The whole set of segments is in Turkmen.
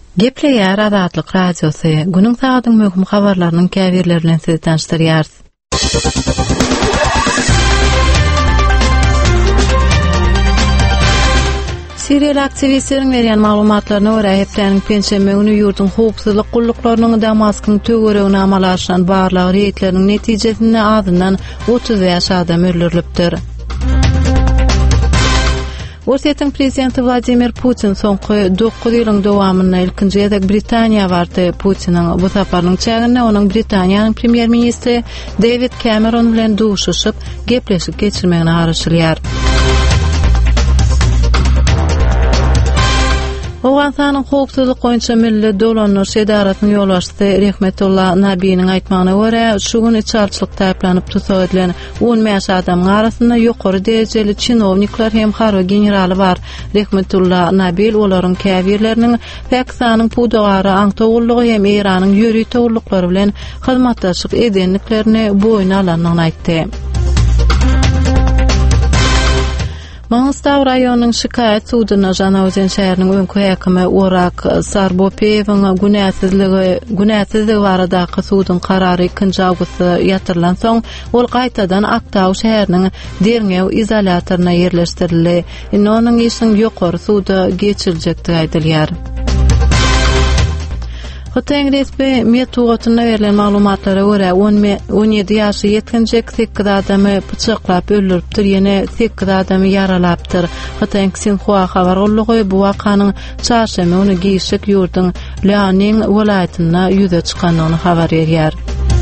Gepleýär Azatlyk radiosy. Günüň sagatyň möhüm habarlarynyň käbirleri bilen sizi tanıştyrýar. Siriýal aktivistleriň berýän maglumatlaryna görä hepdeniň pensiýa günü ýurdun howpsuzlyk gullyklarynyň Damaskyň töweregine amalaşan barlyk reýtleriniň netijesinde azyndan 30 ýaş adam öldürilipdir. Russiýanyň prezidenti Vladimir Putin soňky 9 ýylyň dowamyna ilkinji ýerde Britaniýa bardy. Putiniň bu saparynyň çäginde onuň Britaniýanyň premier ministri David Cameron bilen duşuşyp gepleşip geçirmegine garaşylýar. Awganistanyň howpsuzlyk goýunça milli dolanyş edaratynyň ýolbaşçysy Rahmetullah Nabiýnyň aýtmagyna görä, şu gün çarçylyk täýplanyp tutsak edilen 10 ýaş adamyň arasynda ýokary derejeli çynowniklar hem harby generaly bar. Rahmetullah Nabiy olaryň käbirleriniň Pakistanyň pudagary aňtogullygy hem Iranyň ýöri togullyklary bilen hyzmatdaşlyk edenliklerini boýuna alanyny aýtdy. Mangistau raýonynyň şikayet sudyna Janaozen şäheriniň öňkü häkimi Orak Sarbopeýewiň günäsizligi baradaky sudyň karary 2 awgustda ýatyrylan soň ol gaýtadan Aktau şäheriniň Derňew izolatoryna ýerleşdirildi. Onuň işiň ýokary suda geçiriljekdi aýdylýar. Hotaň resmi metugatyna berilen maglumatlara görä 17 ýaşy ýetkinjek 8 adamy bıçaklap öldüripdir, ýene 8 adamy yaralapdyr. Hotaň Xinhua habar gollugy bu wakanyň çarşamy ony giýişik ýurdun Liaoning welaýatyna ýüze çykanyny habar berýär.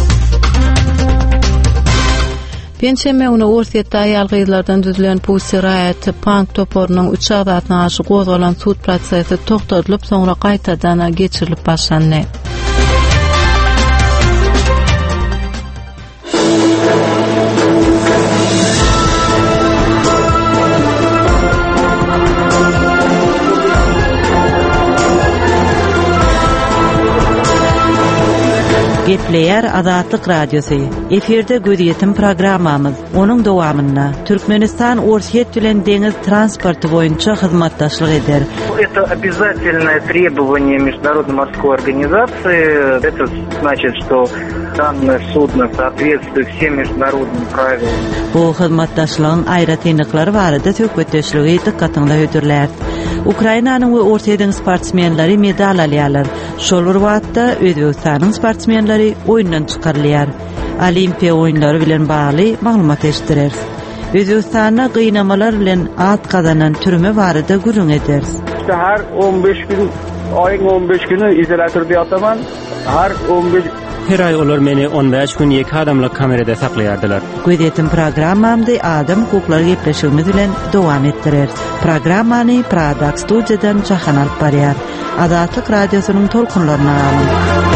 Pensiýa günü Orsiýetde aýal gyzlardan düzülen Pussy Riot punk toporunyň 3 adatyna aşy gozgalan sud prosesi toktadylyp soňra gaýtadan geçirilip başlandy. Gepleýär Azatlyk radiosy. Eferde gödýetim programmamyz. Onuň dowamyna Türkmenistan Orsiýet bilen deňiz transporty boýunça hyzmatdaşlyk eder. Это обязательное требование Международной морской организации. Это значит, что данное судно соответствует всем международным правилам. Bu hyzmatdaşlygyň aýratynlyklary barada söhbetdeşligi dikkatyňda hödürlär. Ukrainanyň we Orsiýetiň sportsmenleri medal alýarlar. Şol wagtda Özbekistanyň sportsmenleri oýundan çykarylýar. Olimpiýa oýunlary bilen bagly maglumat eşitdirer. Özbekistana gynamalar bilen at kazanan türme barada gürüň eder. Her 15 gün, ayın 15 günü izolatorda ýataman. Her ay olar meni 15 gün ýeki adamla kamerada saklaýardylar. Gödýetim programmamdy adam hukuklary gepleşigimiz bilen dowam etdirer. Programmany Pradak studiýadan çahan alyp barýar. Azatlyk radiosynyň tolkunlaryna alyn.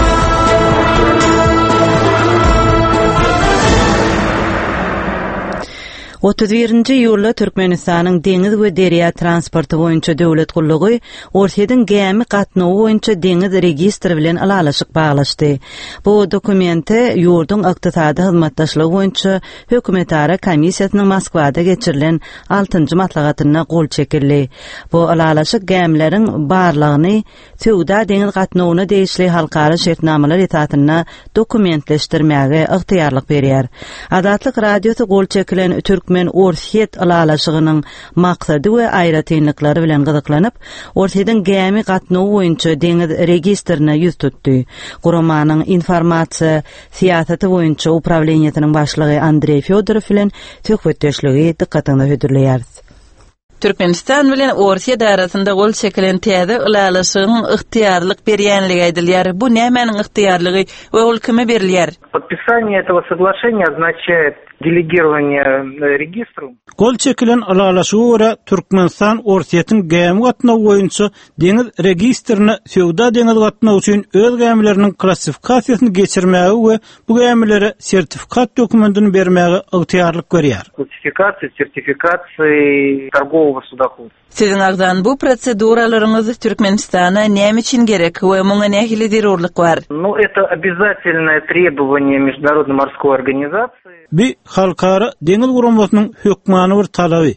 31-nji ýylda Türkmenistanyň deňiz we derýa transporty boýunça döwlet gullugy Orsiýetiň gämi gatnawy boýunça deňiz registri bilen alalaşyk baglaşdy. Bu dokumente ýurdun ykdysady hyzmatdaşlygy boýunça hökümetara komissiýasynyň Moskwada geçirilen 6-njy maslahatyna gol çekildi. Bu alalaşyk gämleriň barlygyny Söwda deňiz gatnawyna değişli halkara şertnamalar etatyna dokumentleşdirmäge ygtyýarlyk berýär. Azatlyk radiosu gol çekilen Türkmen Orsiýet alalaşygynyň maksady we aýratynlyklary bilen gyzyklanyp, Orsiýetiň gämi gatnawy boýunça deňiz registrine ýüz tutdy. Guramanyň informasiýa siýasaty boýunça upravleniýasynyň başlygy Andrey Fyodorov bilen söhbetdeşligi dikkatyňda hödürleýär. Türkmenistan bilen Orsiýet arasynda gol çekilen täze alalaşygyň ygtyýarlyk berýänligi aýdylýar. Bu nämenin ygtyýarlygy we ol kime berilýär? Подписание этого соглашения означает делегирование регистру. Gol çekilen alalaşyga görä Türkmenistan Orsiýetiň gämi gatnawy boýunça deňiz registrine Söwda deňiz gatnawy üçin öz gämileriniň klassifikasiýasyny geçirmäge we bu gämilere sertifikat dokumentini bermäge ygtyýarlyk berýär. Классификация, сертификации торгового судоходства. Sizin agdan bu proseduralaryňyz Türkmenistana näme üçin gerek we muňa nähili zerurlyk bar? Ну, это обязательное требование Международной морской организации. Bir halkara deňiz guramasynyň hökmany bir talaby.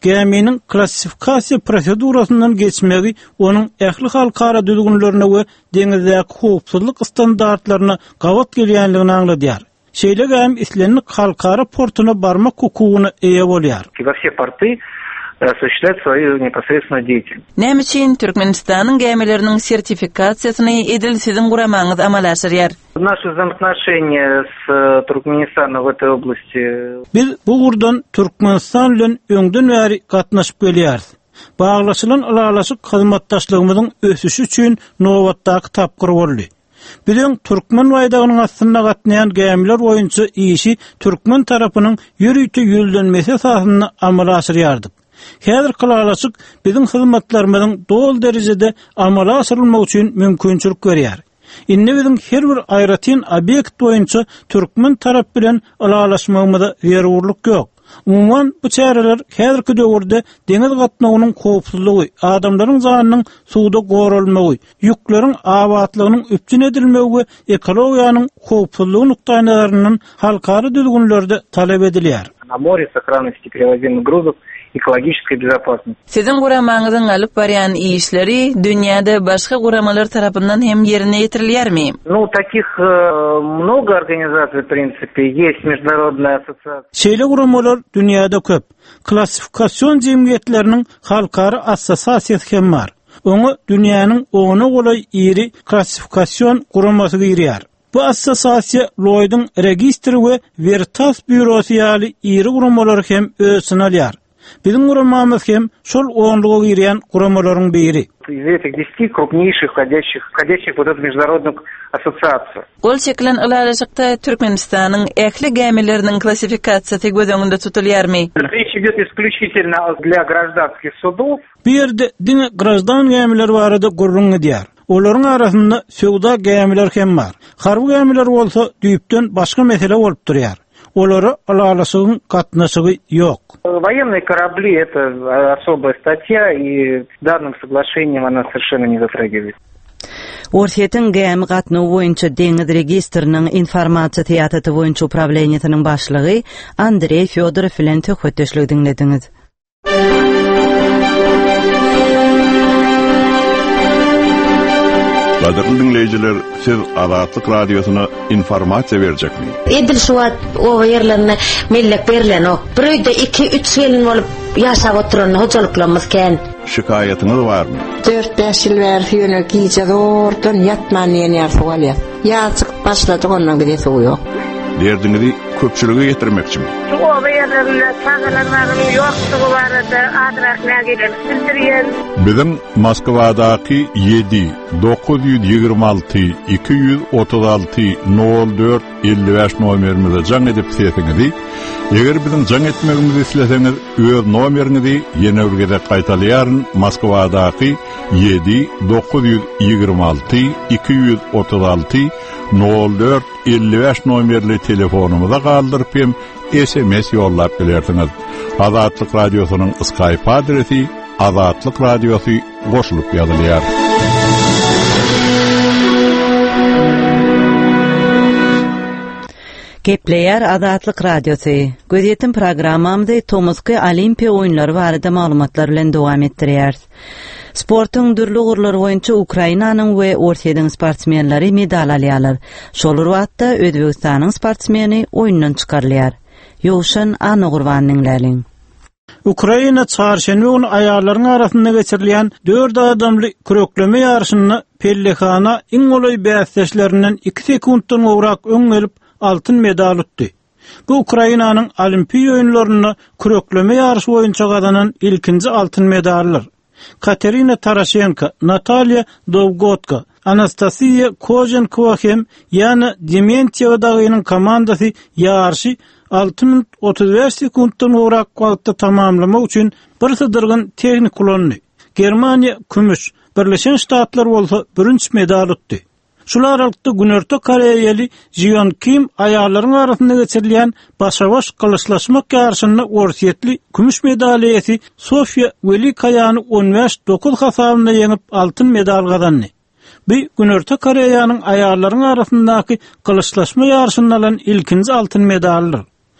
Gəminin klassifikasiya prosedurasından geçmegi onun ähli halkara düzgünlerine we deňizdäki howpsuzlyk standartlaryna gawat gelýänligini aňladýar. Şeýle gäm islenlik halkara portuna barmak hukugyna eýe bolýar. Во все порты осуществлять свою непосредственную деятельность. Näme üçin Türkmenistanyň gemileriniň sertifikatsiýasyny edil sizin guramaňyz amal aşyrýar? Наши взаимоотношения с Туркменистаном в этой области. Biz bu gurdan Türkmenistan bilen öňden bäri gatnaşyp gelýärmiz. Baglaşylan alalaşyk hyzmatdaşlygymyzyň ösüşi üçin nowatdaky tapgyr boldy. Bilen Türkmen waydagynyň astyna gatnaýan gemiler boýunça işi Türkmen tarapynyň ýürüýte ýüzlenmesi esasyna amala aşyrýardy. Häzir kalalaşyk bizim hyzmatlarymyzyň dol derejede amala aşyrylmagy üçin mümkinçilik berýär. Inne bizim her bir aýratyn obyekt boýunça Türkmen tarap bilen alalaşmagymyzda ýerwurlyk ýok. Umumyň bu çäreler häzirki döwürde deňiz gatnawynyň howpsuzlygy, adamlaryň janynyň suwda goralmagy, ýükleriň abatlygynyň üpçün edilmegi we ekologiýanyň howpsuzlygy nukdaýlaryndan halkara düzgünlerde talep edilýär. На море, сохранности перевозимых грузов, экологической безопасности. Sizin guramaňyzyň alyp barýan işleri dünýäde başga guramalar tarapyndan hem ýerine ýetirilýärmi? Ну, таких много организаций, в принципе, есть международная ассоциация. Şeýle guramalar dünýäde köp. Klassifikasiýon jemgyýetleriniň halkara assosiasiýasy hem bar. Oňa dünýäniň oňuna golay iri klassifikasiýon guramasy girýär. Bu assosiasiýa Lloyd'un registri we Veritas bürosu ýaly iri guramalar hem ösüni alýar. Bizim guramamyz hem şol oňluga girýän guramalaryň biri. Из этих 10 крупнейших входящих в эту международную ассоциацию. Gol çekilen alalaşykda Türkmenistanyň ähli gemileriniň klassifikasiýasy göz öňünde tutulýarmy? Речь идет исключительно для гражданских судов. Bu ýerde diňe gраждан gemiler barada gurrun edýär. Olaryň arasynda söwda gemiler hem bar. Harby gemiler bolsa düýpden başga mesele bolup durýar. Olary alalaşygyň gatnaşygy ýok. Военные корабли — это особая статья, и данным соглашением она совершенно не затрагивается. Orsiýetiň gemi gatnawy boýunça deňiz registriniň informasiýa teýaty boýunça upravleniýasynyň başlygy Andrey Fyodorov bilen töhfetdeşlik dinlediňiz. Qadirli dinleyijiler, siz Azatlyk radiosyna informasiýa berjekmi? Edil şuwat o ýerlerine mellek berilen ok. Birde 2-3 gelin bolup ýaşap oturan hojalyklymyz ken. Şikayetyňyz barmy? 4-5 ýyl bäri ýöne giýje zordan ýatman ýene ýarsagalýar. Ýaçyk başlady ondan bir ýesu ýok. Derdinizi köpçülüge ýetirmekçimi? O ýerlerinde çağılanmagyň ýoksugy barada adrak nägelen bildirýän. Bizim Moskwadaky 7 926 236 04 55 nomerimize jaň edip seýetiňizi, eger bizim jaň etmegimizi isleseňiz, öz nomerinizi ýene birgede gaýtalýaryn. Moskwadaky 7 926 236 04 55 nomerli telefonumuza galdyryp hem SMS ýollap bilersiňiz. Azatlyk radiosynyň Skype adresi Azatlyk radiosu goşulyp ýazylýar. Gepleýär Azatlyk radiosu. Gözetim programmamyzda Tomosky Olimpiýa oýunlary barada maglumatlar bilen dowam etdirýär. Sportyň dürli gurlary boýunça Ukrainanyň we Orsiýanyň sportsmenleri medal alýarlar. Şol wagtda Özbegistanyň sportsmeni oýundan çykarylýar. Ýoşan Ana Gurbanyň läliň. Ukraina çarşenbe günü aýallaryň arasynda geçirilýän 4 adamly kürekleme ýarşyny Pellehana iň golay bäsleşlerinden 2 sekunddan gowrak öň gelip altyn medal utdy. Bu Ukrainanyň Olimpiýa oýunlaryny kürekleme ýarşy boýunça gazanan ilkinji altyn medallar. Katerina Tarashenko, Natalya Dovgotka, Anastasiya Kozenkova hem ýani Dementieva dagynyň komandasy ýarşy 6 minut 35 sekunddan gowrak wagtda tamamlamak üçin bir sydyrgyn tehnik kullandy. Germaniýa kümüş, Birleşen Ştatlar bolsa birinji medal utdy. Şular aralykda Günerto Koreýaly Jeon Kim aýallaryň arasynda geçirilýän başa-baş kılıçlaşmak ýarşyny orsiýetli kümüş medal eýesi Sofia Velikaýany 15-9 hasabyna ýeňip altyn medal gazandy. Bu Günerto Koreýanyň aýallaryň arasyndaky kılıçlaşma ýarşyny alan ilkinji altyn medaldyr.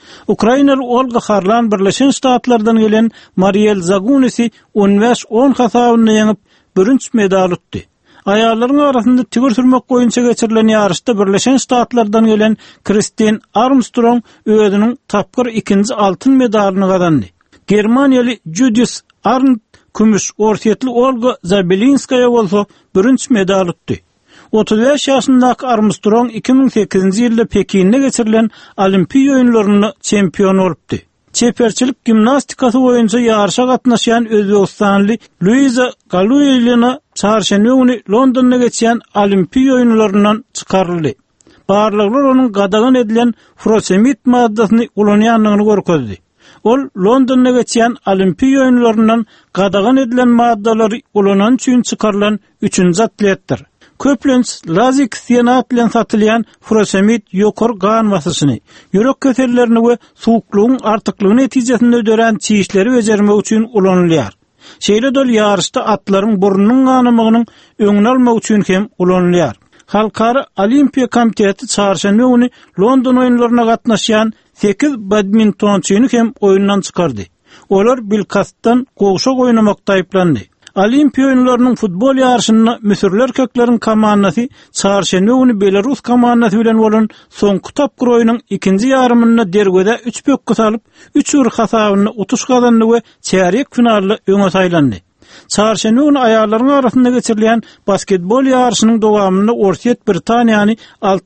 Ukrainalı Olga Harlan Birleşen Ştatlardan gelen Mariel Zagunisi 15-10 hasabyny yeňip birinci medal utdy. Ayarlaryň arasynda tigir sürmek boýunça geçirilen ýarışda Birleşen Ştatlardan gelen Kristen Armstrong özüniň tapgır ikinji altyn medalini gazandy. Germaniýaly Judith Arndt kümüş, orsiýetli Olga Zabelinskaya bolsa birinci medal utdy. 35 ýaşyndaky Armstrong 2008-nji ýylda Pekinde geçirilen Olimpiýa oýunlaryny çempion bolupdy. Çeperçilik gimnastikasy boýunça ýarşa gatnaşýan Özbegistanly Luiza Galuýelyna çarşenbe güni Londonda geçýän Olimpiýa oýunlaryndan çykaryldy. Barlyklar onuň gadagan edilen furosemid maddasyny ulanýanlygyny görkezdi. Ol Londonda geçýän Olimpiýa oýunlaryndan gadagan edilen maddalary ulanan üçin çykarylan 3-nji atletdir. Köplens lazik siyanat bilen satylýan furosemid ýokary gan masasyny, ýürek kesellerini we suwuklugyň artyklygy netijesinde öderen çiýişleri bejermek üçin ulanylýar. Şeýle dol ýarışda atlaryň burnunyň ganymagynyň öňüni almak üçin hem ulanylýar. Halkara Olimpiya Komiteti çarşenbe güni London oýunlaryna gatnaşýan 8 badmintonçyny hem oýundan çykardy. Olar bilkastan gowşak oýnamakda aýplandy. Olimpiya oýunlarynyň futbol ýarşyny Müsürler kökleriň komandasy çarşenbe güni Belarus komandasy bilen bolan soňky tapgyr oýunyň ikinji ýarymyna dergede 3 bökkä salyp 3-0 hasabyny utuş gazandy we çeyrek finalda öňe saýlandy. Çarşenbe güni aýallaryň arasynda geçirilen basketbol ýarşynyň dowamynda Orsiýet Britaniýany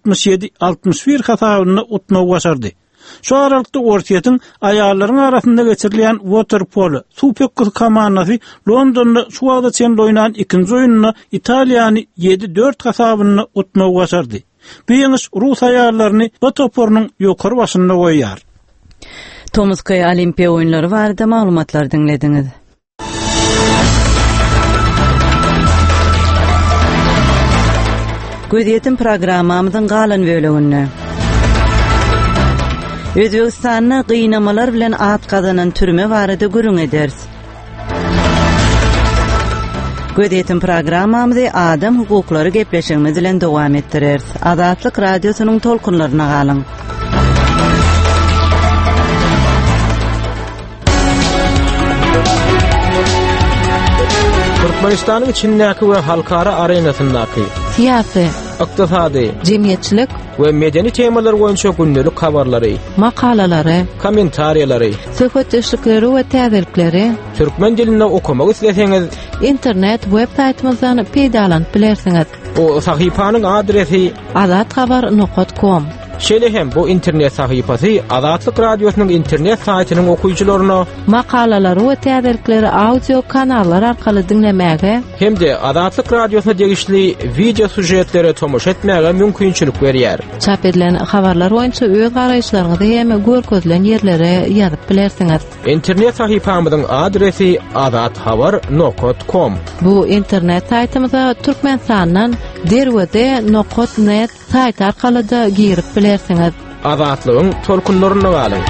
67-61 hasabyny utmagy başardy. Şu aralykda Orsiýetiň aýallaryň arasynda geçirilen waterpolo Superkup komandasy Londonda şu wagtda çemli oýnan ikinji oýunyna Italiýany 7-4 hasabyny utmagy başardy. Bu ýeňiş Rus aýallaryny bu topornyň ýokary başynda goýýar. Tomskaya Olimpiýa oýunlary barada maglumatlar dinlediňiz. Gödýetim programmamyzyň galan böleginde Özbegistanyň gynamalar bilen at kazanan türme barada görüň ederiz. Gödýetim programmamyzy adam hukuklary gepleşigimiz bilen dowam etdireriz. Azatlyk radiosynyň tolkunlaryna galyň. Türkmenistanyň içindäki we halkara arenasyndaky siyasi, iqtisady, jemgyýetçilik we medeni temalar boýunça gündelik habarlary, makalalary, kommentariýalary, söhbet işlikleri we täzelikleri türkmen dilinde okumak isleseňiz, internet web saýtymyzdan peýdalanyp bilersiňiz. O sahypanyň adresi azathabar.com. Şeýle hem bu internet sahypasy Azatlyk radiosynyň internet saýtynyň okuyucularyna makalalary we täzelikleri audio kanallar arkaly dinlemäge hem-de Azatlyk radiosyna degişli video sujetleri tomuş etmäge mümkinçilik berýär. Çap edilen habarlar boýunça öz garaýşlaryňyzy hem görkezlen ýerlere ýazyp bilersiňiz. İnternet sahypamyzyň adresi azathabar.com. Bu internet saýtymyza türkmensanyň derwede.net saýt arkaly da girip bilersiňiz. Azatlygyň tolkunlaryna galyň.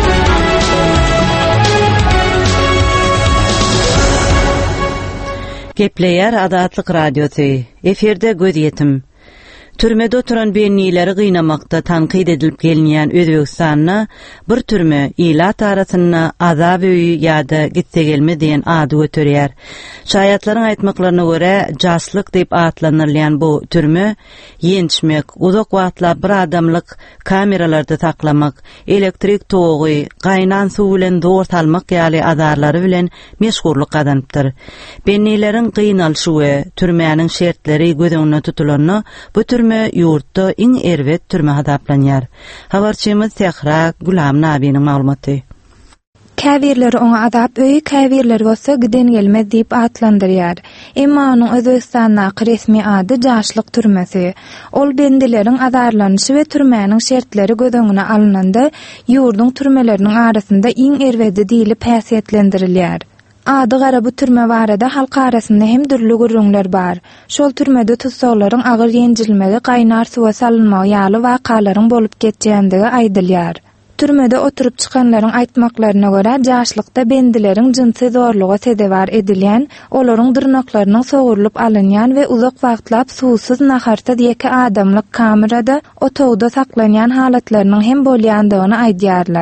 Gepleýär Azatlyk radiosy. Eferde Gödýetim. Türmede oturan bennileri gıynamakta tankid edilip gelinýän Özbegistanyna bir türme ilat arasyna azab öýü ýa-da gitse gelme diýen ady göterýär. Şaýatlaryň aýtmaklaryna görä jaslyk diýip atlanylýan bu türme ýençmek, uzak wagtlar bir adamlyk kameralarda saklamak, elektrik togy, gaýnan suw bilen dor salmak ýaly azarlary bilen meşgurlyk gazanypdyr. Bennileriň gynalşy we türmäniň şertleri göz öňüne tutulanyny bu türme ýurtda iň erwet türme hadaplanýar. Habarçymyz Tehra Gulam Nabiň maglumaty. Käbirleri oňa azap öýü käbirleri bolsa giden gelmez diýip atlandyrýar. Emma onuň Özbegistanyň resmi ady jaşlyk türmesi. Ol bendileriň azarlanyşy we türmäniň şertleri göz öňüne alynanda ýurduň türmeleriniň arasynda iň erwedi diýilip häsiýetlendirilýär. Ady gara bu türme barada halk arasynda hem dürli gürrüňler bar. Şol türmede tutsaklaryň agyr ýenjilmegi, gaýnar suwa salynmagy ýaly wakalaryň bolup geçýändigi aýdylýar. Türmede oturup çykanlaryň aýtmaklaryna görä jaşlykda bendileriň jinsy zorluga sedewar edilýän, olaryň dyrnaklarynyň sogurulup alynýan we uzak wagtlap suwsuz naharta ýeki adamlyk kamerada otowda saklanýan halatlarynyň hem bolýandygyny aýdýarlar.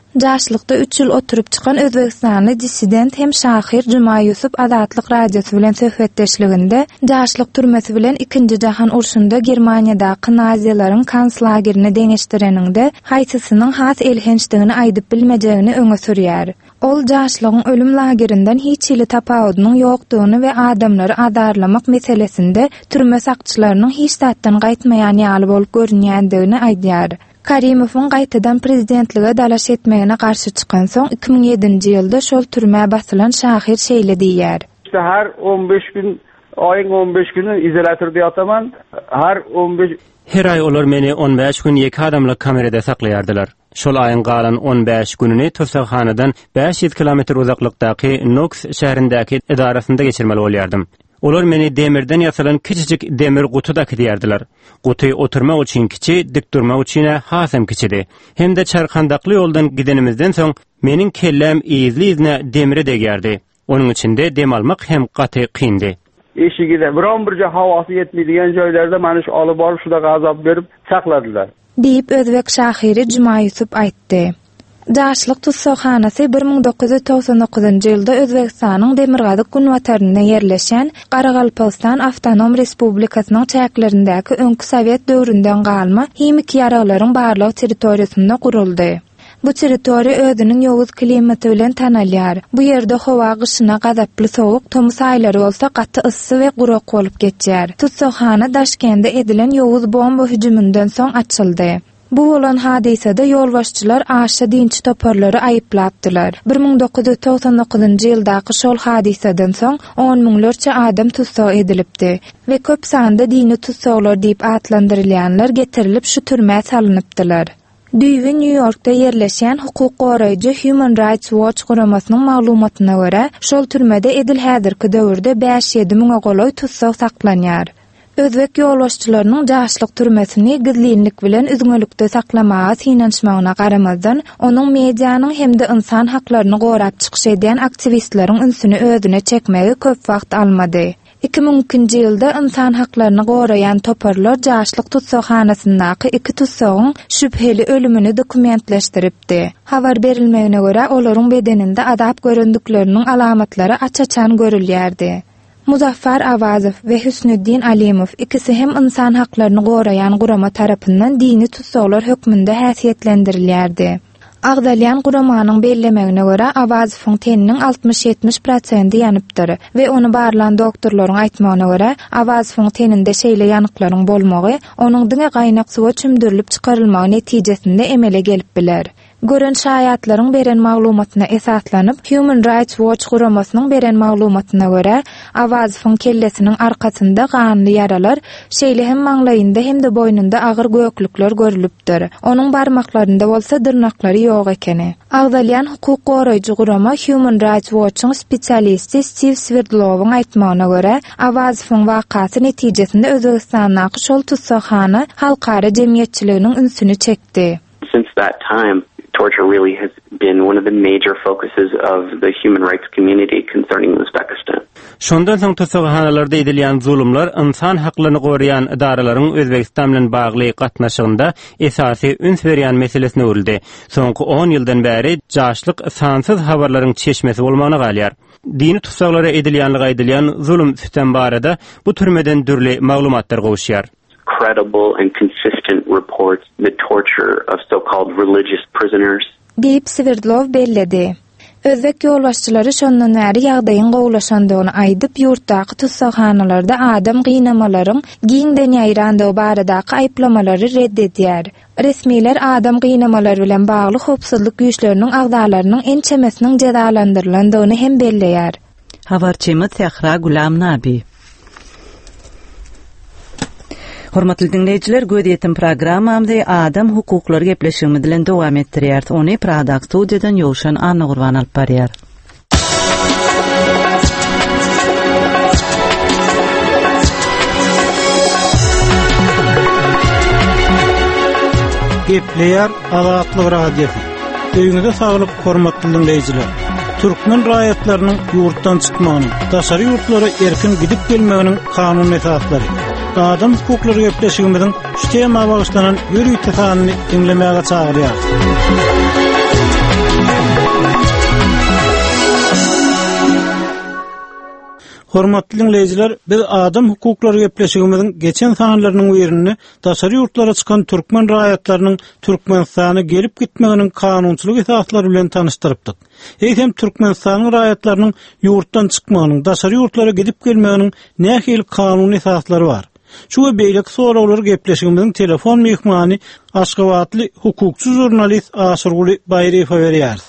Jaşlykda 3 ýyl oturup çykan Özbekistanly dissident hem şahir Juma Yusuf Azatlyk radiosu bilen söhbetdeşliginde jaşlyk türmesi bilen 2-nji jahan urşunda Germaniýadaky nazilaryň konslagerini deňeşdireninde haýsysynyň has elhençdigini aýdyp bilmejegini öňe sürýär. Ol jaşlygyň ölüm lagerinden hiç ýyly tapawudynyň ýokdugyny we adamlary adarlamak meselesinde türme sakçylarynyň hiç zatdan gaýtmaýan ýaly bolup görünýändigini aýdýar. Karimov'un gaýtadan prezidentlige dalaş etmegine garşy çykan soň 2007-nji ýylda şol türmä basylan şahir şeýle diýär. Her 15 gün, ayın 15 günü izolatorda ýataman. Her 15 Her ay olar meni 15 gün ýeki adamla kamerada saklaýardylar. Şol aýyň galan 15 gününi Tursakhana'dan 500 kilometr uzaklykdaky Knox şäherindäki edarasynda geçirmeli bolýardym. Olar meni demirden yasalan kiçicik demir gutuda kidýärdiler. Guty oturmak üçin kiçi, dik durmak üçin hasam kiçidi. Hem de çarkandakly ýoldan gidenimizden soň meniň kellem izli-izne demire degýärdi. Onuň içinde dem almak hem gaty kyndy. eşigide bir hawasy ýetmedigen joýlarda many şu alyp baryp şuda gazap berip sakladylar. Diýip Özbek şahiri Juma Yusuf aýtdy. Jaşlyk tutsakhanasy 1999-njy ýylda Özbekistanyň Demirgazyk günwatarynda ýerleşen Garagalpystan Awtonom Respublikasynyň çäklerindäki öňkü Sowet döwründen galma hemik ýaraglaryň barlyk territoriýasynda guruldy. Bu territoriýa özüniň ýowuz klimaty bilen tanalýar. Bu ýerde hawa gyşyna gazaply sowuk, tomuz aýlary bolsa gaty ıssy we gurak bolup geçýär. Tutsakhana Daşkende edilen ýowuz bomba hüjümünden soň açyldy. Bu bolan hadisede ýolbaşçylar aşa dinçi toparlary aýyplapdylar. 1999-njy ýyldaky şol hadiseden soň 10 miňlerçe adam tutsak edilipdi we köp sanda dini tutsaklar diýip atlandyrylýanlar getirilip şu türmä salanypdylar. Düýbi New Yorkda ýerleşen hukuk goraýjy Human Rights Watch guramasynyň maglumatyna görä, şol türmede edil häzirki döwürde 5-7 miňe goloý tutsak saklanýar. Özbek ýolbaşçylarynyň jaşlyk türmesini gizlinlik bilen üzgünlükde saklamagy synanşmagyna garamazdan, onuň mediýanyň hemde insan haklaryny gorap çykyş eden aktivistleriň ünsüni özüne çekmegi köp wagt almady. 2000-nji ýylda insan haklaryny gorayan toparlar jaşlyk tutsakhanasyndaky 2 tutsagyň şüpheli ölümini dokumentleşdiripdi. Habar berilmegine görä olaryň bedeninde azap görendikleriniň alamatlary açaçan görülýärdi. Muzaffar Avazow ve Hüsnüddin Alimov ikisi hem insan haklaryny gorayan gurama tarapyndan dini tutsaklar hökmünde häsiýetlendirilýärdi. Agdalyan guramanyň bellemegine görä Avazowyň teniniň 60-70% ýanypdyr we onu barlan doktorlaryň aýtmagyna görä Avazowyň teninde şeýle ýanyklaryň bolmagy onuň diňe gaýnak suwa çümdürilip çykarylmagy netijesinde emele gelip biler. Gören şaýatlaryň beren maglumatyna esaslanyp Human Rights Watch guramasynyň beren maglumatyna görä Avazowyň kellesiniň arkasynda ganly ýaralar, şeýle hem maňlaýynda hem de boynunda agyr göklükler görülipdir. Onuň barmaklarynda bolsa dyrnaklary ýok ekeni. Agdalyan hukuk goraýjy gurama Human Rights Watch'yň spesialisti Steve Sverdlowyň aýtmagyna görä Avazowyň wakasy netijesinde Özbekistandaky şol tutsakhana halkara jemgyýetçiliginiň ünsüni çekdi. Since that time, torture really has been one of the major focuses of the human rights community concerning Uzbekistan. Şondan soň tutsakhanalarda edilýän zulümler insan haklaryny gorayan idaralaryň Özbekistan bilen bagly gatnaşygynda esasy üns berýän meselesine örildi. Soňky 10 ýyldan bäri jaşlyk sansyz habarlaryň çeşmesi bolmagyna galýar. Dini tutsaklara edilýän zulüm süten barada bu türmeden dürli maglumatlar gowuşýar. Credible and consistent reports the torture of so-called religious prisoners. Diýip Sverdlov belledi. Özbek ýolbaşçylary şondan bäri ýagdaýyň gowulaşandygyny aýdyp ýurtdaky tutsakhanalarda adam gynamalaryň giňden ýaýrandygy baradaky aýplamalary reddedýär. Resmiler adam gynamalary bilen bagly howpsuzlyk güýçleriniň agdalarynyň en çemesiniň jazalandyrylandygyny hem belleýär. Habarçymyz Sehra Gulam Nabi. Hormatly dinleyijiler, gödýetim programmamda adam hukuklary gepleşigimi bilen dowam etdirýär. Ony Pradak studiýadan ýowşan Anna Gurban alyp barýar. Gepleýär Azatlyk radiosu. Öýüňizde saglyk, hormatly dinleyijiler. Türkmen raýatlarynyň ýurtdan çykmagyny, daşary ýurtlara erkin gidip gelmeginiň kanun esaslary. Adam hukuklary gepleşigimiziň şu tema bagyşlanan ýürüýte sanyny dinlemäge çagyrýar. Hormatly dinleyijiler, biz adam hukuklary gepleşigimiziň geçen sanlarynyň werini daşary ýurtlara çykan türkmen raýatlarynyň Türkmenistana gelip gitmeginiň kanunçylyk esaslary bilen tanışdyrypdyk. Eýsem Türkmenistanyň raýatlarynyň ýurtdan çykmagynyň, daşary ýurtlara gidip gelmeginiň nähili kanuny esaslary bar? Şu we beýlek soraglary gepleşigimiziň telefon mehmany Aşgabatly hukukçy jurnalist Aşyrguly Bayrefa berýär.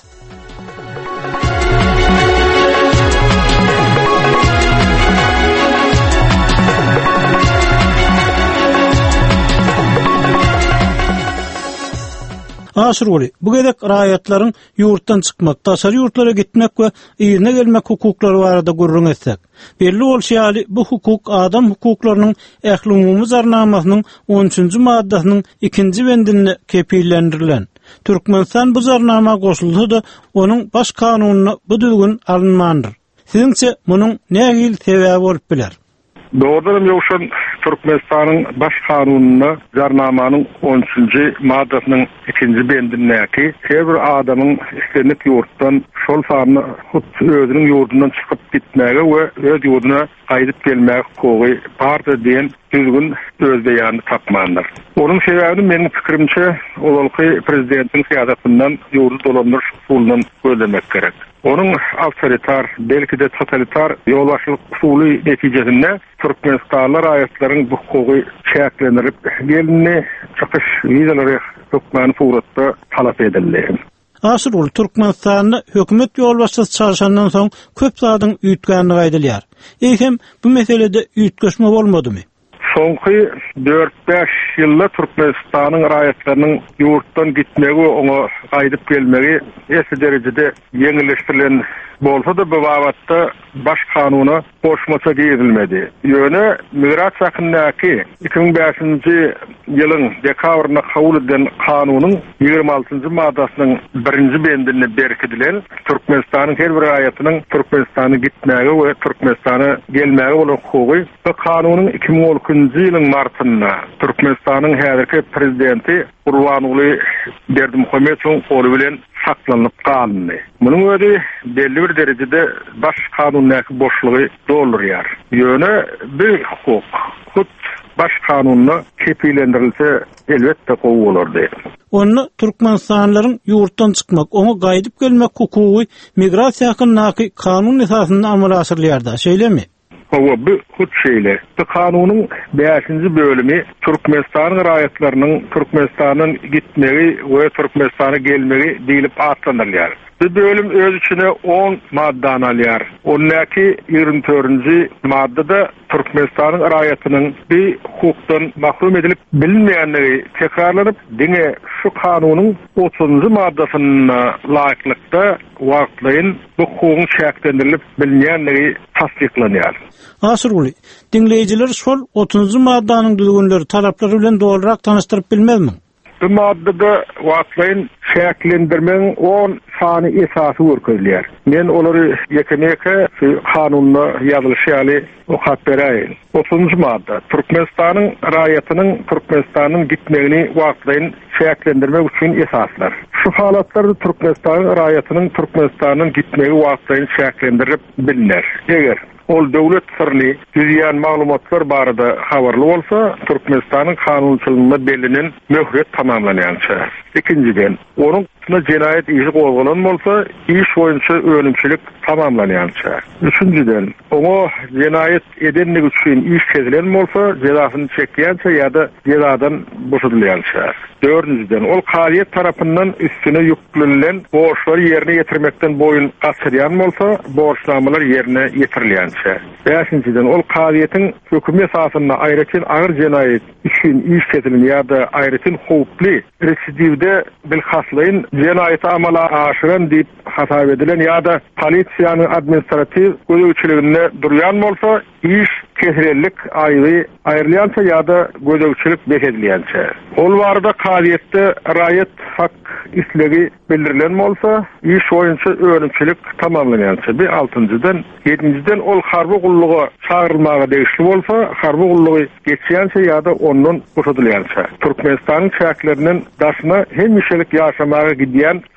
Aşyrguly, bu gedek raýatlaryň ýurtdan çykmak, daşary ýurtlara gitmek we ýerine gelmek hukuklary barada gurrun etsek. Belli bolşaly bu hukuk adam hukuklarynyň ähli umumy zarnamasynyň 13-nji maddasynyň 2-nji bendinde kepillendirilen. Türkmenistan bu zarnama goşuldy-da onuň baş kanunyna bu düzgün alınmandyr. Siziňçe munyň nähili sebäbi bolup biler? Doğrudan yokşan Türkmenistan'ın baş kanununa zarnamanın 13. madde'sinin 2. bendindeki her bir adamın istenip yurttan şol farını özünün yurdundan çıkıp gitmeye ve öz yurduna kaydıp gelmeye koğu bardı diyen düzgün öz beyanı tapmandır. Onun sebebini benim fikrimçe olalki prezidentin siyasetından yurdu dolanmış usulundan gözlemek gerek. Onun avtoritar, belki de totalitar yolbaşçılık usulü neticesinde Türkmenistanlar ayetlerin bu hukuku çeklenirip gelini çıkış vizeleri hükmani suratda talep edildi. Aşyrguly, Türkmenistan'da hökümet yolbaşçysı çalışandan soň köp zadyň üýtgänini gaýdylýar. Eýsem bu meselede üýtgeşme bolmadymy? Soňky 4-5 ýylda Türkmenistanyň raýatlarynyň ýurtdan gitmegi, oňa gaýdyp gelmegi esli derejede ýeňilleşdirilen bolsa da bu wagtda baş kanuny boşmaça giýilmedi. Ýöne migrasiýa hakkyndaky 2005-nji ýylyň dekabryna kabul edilen kanunyň 26-njy maddasynyň 1-nji bendinde berkidilen Türkmenistanyň her bir raýatynyň Türkmenistana gitmegi we Türkmenistana gelmegi bolan hukuky bu kanunyň 2012-nji ýylyň martynda Türkmenistanyň häzirki prezidenti Gurbanuly Berdimuhammedowyň goly bilen saklanyp kaldy. Munyň özi belli bir derejede baş kanunyny boşlugy doldurýar. Ýöne bir hukuk baş kanunyna kepillendirilse elbetde gowy bolardy. Onu Türkmenistanlaryň ýurtdan çykmak, oňa gaýdyp gelmek hukuky migrasiýa hakyndaky kanun esasynda amala asyrylýarda, şeýlemi? Bu hukukçeyle. Bu kanunun 5-nji bölümi Türkmenistanyň raýatlarynyň Türkmenistanyň gitmegi we Türkmenistana gelmegi diýilip atlandyrylýar. Bu bölüm öz içine 10 maddadan alýar. Ondaki 24-nji maddada Türkmenistanyň raýatynyň bir hukukdan mahrum edilip bilinmeýänligi tekrarlanyp, diňe şu kanunyň 30-njy maddasyna laýyklykda wagtlaýyn bu hukukyň çeklendirilip bilinmeýänligi tasdiklanýar. Aşyrguly, dinleyijiler şol 30-njy maddanyň düzgünleri, talaplary bilen dolarak tanıştyryp bilmezmi? Bu maddada wagtlaýyn çeklendirmeň 10 sany esasy görkezilýär. Men olary ýekemeke kanunyna ýazylýaly okap berýän. 30-njy madda Türkmenistanyň raýatynyň Türkmenistanyň gitmegini wagtlaýyn çeklendirmek üçin esaslar. Şu halatlarda Türkmenistanyň raýatynyň Türkmenistanyň gitmegi wagtlaýyn çeklendirip bilinär. Eger ol döwlet sirni düzýän maglumatlar barada habarly bolsa, Türkmenistanyň kanunçylygyna belinen möhret tamamlanýança. İkinciden, onuň jenayet işi gozgulan bolsa, iş boýunça önümçilik tamamlanýança. Üçünciden, oňa jenayet edenlik üçin iş kezilen bolsa, jezasyny çekýänçä ýa-da jezadan boşadylýança. Dördünciden, ol kadyet tarapyndan üstüne yüklenilen borçlary ýerine ýetirmekden boyun gaçyrýan bolsa, borçnamalar ýerine ýetirilýänçä. Beşinciden, ol kadyetiň höküm esasyna aýratyn agyr jenayet üçin iş kezilen ýa-da aýratyn howply residivde bilhaslaýyn jenayeti amala aşyran diýip hasap edilen ýa-da polisiýanyň administrativ gözegçiliginde durýan bolsa, iş kesirellik aýry aýrylýança ýa-da gözegçilik bekedilýänçä. Ol barada kadyetde raýat hak islegi bildirilen bolsa, iş boýunça önümçilik tamamlanýança. Bir 6-njydan, 7-njiden ol harby gullugy çağrylmaga degişli bolsa, harby gullugy geçýänçä ýa-da ondan boşadylýança. Türkmenistanyň çäkleriniň daşyna hem ýeşelik ýaşamaga gidýän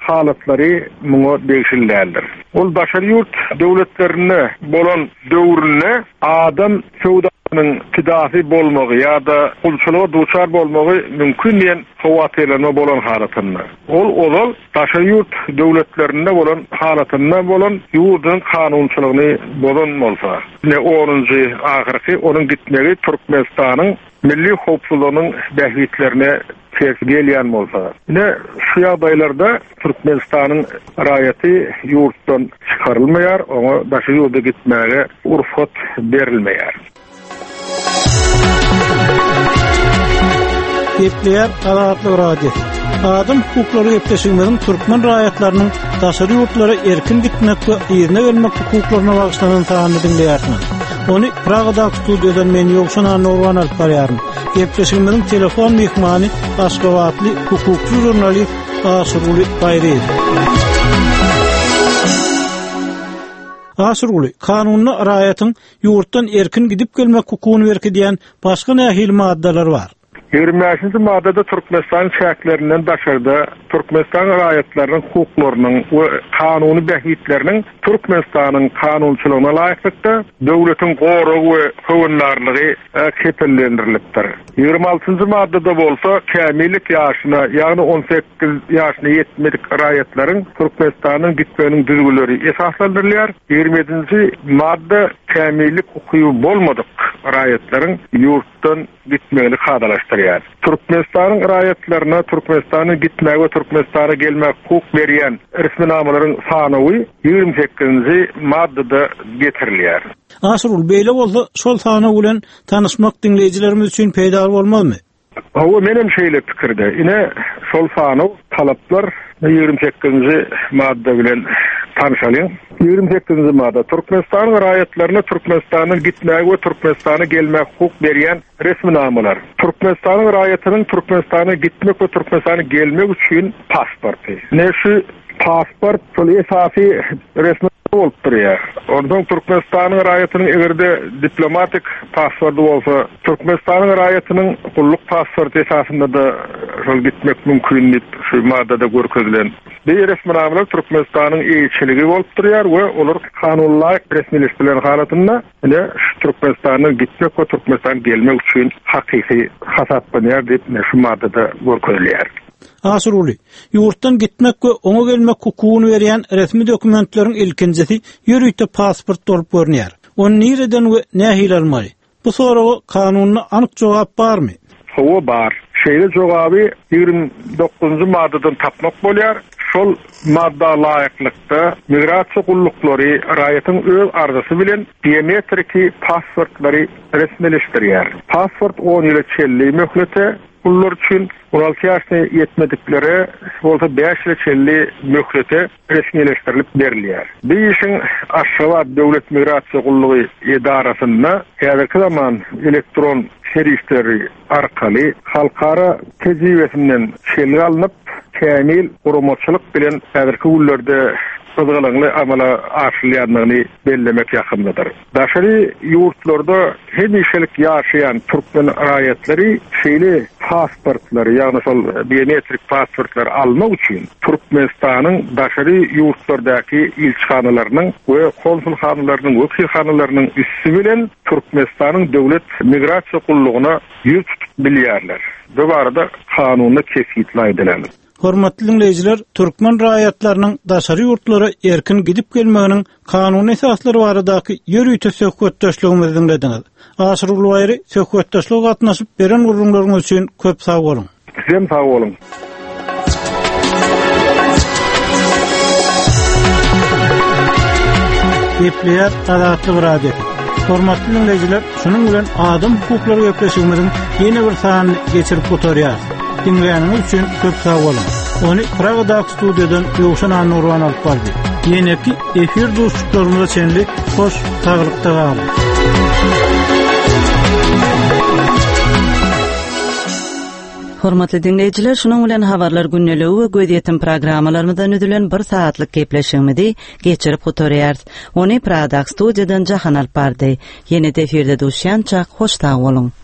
halatlary muňa değişilýärdir. Ol başary ýurt döwletlerine bolan döwrüne adam feodalnyň tidafi bolmagy ýa-da kulçuluğa duçar bolmagy mümkin diýen howatylanyň bolan halatyny. Ol başary ýurt döwletlerinde bolan halatyna bolan ýurdun kanunçylygyny bolan bolsa. Ne 10-njy ahyrky onuň gitmegi Türkmenistanyň milli howpsuzlygynyň bähwitlerine tesir gelýän bolsa. Ne şu ýagdaýlarda Türkmenistanyň raýaty ýurtdan çykarylmaýar, oňa başy ýolda gitmäge urfat berilmeýär. Gepler Adatly radio. Adam hukuklary gepleşigimiň türkmen raýatlarynyň daşary ýurtlara erkin gitmek we ýerine gelmek hukuklaryna baglanýan taýyny dinleýärsiniz. Ony Pragada studiýadan men ýokşan Nurwan alyp barýarym. Gepleşigimiň telefon mehmany Aşgabatly hukukçy jurnalist Aşruly Bayreýew. Aşruly, kanunyna raýatyň ýurtdan erkin gidip gelmek hukugyny berýän başga nähil maddalar bar. 25-nji maddada Türkmenistan şäherlerinden daşarda Türkmenistan raýatlarynyň hukuklarynyň we kanuny bähwitleriniň Türkmenistanyň kanunçylygyna laýyklykda döwletiň goragy we höwündarlygy kepellendirilipdir. 26-njy maddada bolsa kämillik ýaşyna, ýagny 18 ýaşyna ýetmedik raýatlaryň Türkmenistanyň gitmeginiň düzgünleri esaslandyrylýar. 27-nji madda kämillik hukuky bolmadyk raýatlaryň ýurtdan gitmegini hadalaşdyrýar. Türkmenistanyň raýatlaryna Türkmenistanyň gitmäge we Türkmenistana gelmek hukuk berýän resminamalaryň sanawy 28-nji maddada getirilýär. Aşrul beýle bolsa şol sana bilen tanışmak dinleýijilerimiz üçin peýda bolmalymy? Hawa menem şeýle pikirde. Ine şol sana talaplar 28-nji madda bilen tanışalım. 28-nji madda Türkmenistanyň raýatlaryna Türkmenistanyň gitmäge we Türkmenistana gelmek hukuk berýän resminamalar. Türkmenistanyň raýatynyň Türkmenistana gitmek we Türkmenistana gelmek üçin pasporty. Ne şu pasport şol esasy resmi bolup durýar. Ondan Türkmenistanyň raýatynyň egerde diplomatik pasporty bolsa, Türkmenistanyň raýatynyň kulluk pasporty esasynda da şol gitmek mümkin şu maddada görkezlen. Bir resminamalar Türkmenistanyň eýçiligi bolup durýar we olar kanunlaýyk resmileşdirilen halatyna ine Türkmenistanyň gitmek we Türkmenistana gelmek üçin hakyky hasaplanýar diýip şu maddada görkezler. Aşruly, ýurtdan gitmek we oňa gelmek hukugyny berýän resmi dokumentleriň ilkinjisi ýürüýte pasport bolup görnýär. Onu nireden we nähil almaly? Bu soraga kanunyna anyk jogap barmy? Hawa bar. Şeýle jogaby 29-njy maddadan tapmak bolýar. Şol madda laýyklykda migrasiýa gulluklary raýatyň öz arzusy bilen biometriki pasportlary resmileşdirýär. Pasport 10 ýyl çelli möhlete kullar üçin 16 ýaşa ýetmedikleri bolsa 5 ýyl çelli möhlete resmileşdirilip berilýär. Bu işin Aşgabat döwlet migrasiýa gullugy edarasynda häzirki zaman elektron serişleri arkaly halkara tejribesinden çelgi alınıp kämil gurumçylyk bilen häzirki günlerde ýygylanly amala aşylýanlygyny bellemek ýakyndadyr. Daşary ýurtlarda hemişelik ýaşaýan türkmen raýatlary şeýle pasportlary, ýagny şol biometrik pasportlar almak üçin Türkmenistanyň daşary ýurtlardaky ilçhanalarynyň we konsulxanalarynyň wekilxanalarynyň üssü bilen Türkmenistanyň döwlet migrasiýa gullugyna ýüz tutup bilýärler. Bu barada kanuny kesitleýdiler. Hormatly dinleyijiler, türkmen raýatlarynyň daşary ýurtlara erkin gidip gelmeginiň kanuny esaslary baradaky ýürüýte söhbetdeşligimizi dinlediňiz. Aşruly Bayreýew söhbetdeşlige gatnaşyp beren gurulmaryňyz üçin köp sag bolun. Sizem sag bolun. Gepler Adatly radio. Hormatly dinleyijiler, şunuň bilen adam hukuklary gepleşigimiziň ýene bir sanyny geçirip oturýar. Dinleýäniniz üçin köp sag bolun. Ony Pragada studiýadan ýokşan Nurwan alyp bardy. Ýene-ki efir dostluklarymyza çenli hoş taglykda galdy. Hormatly dinleyijiler, şunuň bilen habarlar günneligi we göz programmalarymyzdan ödülen 1 saatlyk gepleşigimizi geçirip oturýar. Ony Pragada studiýadan jahan alyp bardy. Ýene-de efirde duşýançak hoş sag bolun.